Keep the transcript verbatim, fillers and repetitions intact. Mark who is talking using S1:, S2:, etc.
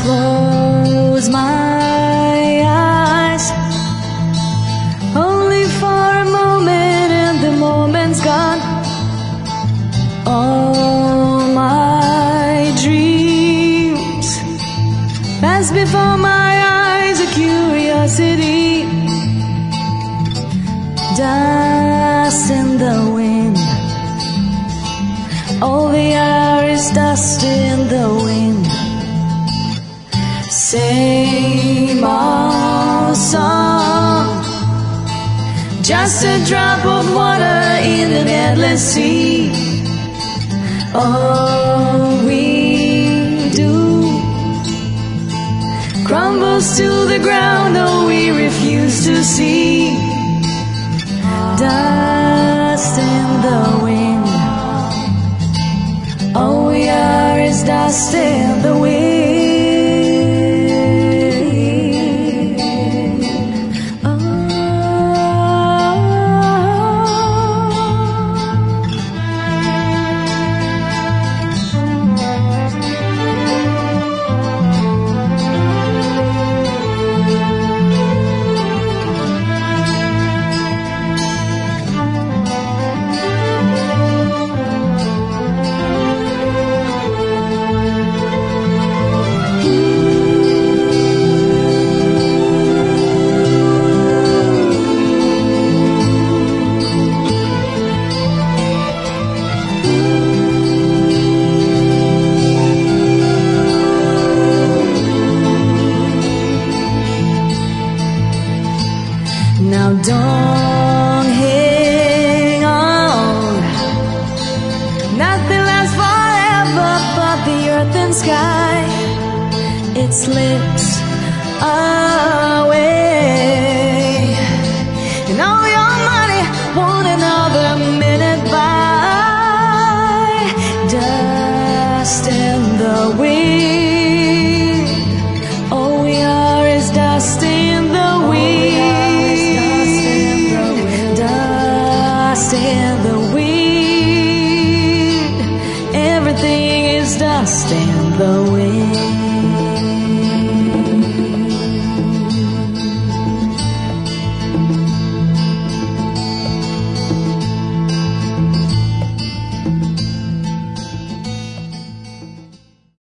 S1: close my eyes, only for a moment, and the moment's gone. All my dreams pass before my eyes, a curiosity, dust in the wind. All the air is dust in the wind. Same old song, just a drop of water in an endless sea. All we do crumbles to the ground, though we refuse to see. Dust in the wind. All we are is dust in the wind. Now don't hang on, nothing lasts forever but the earth and sky. It slips away.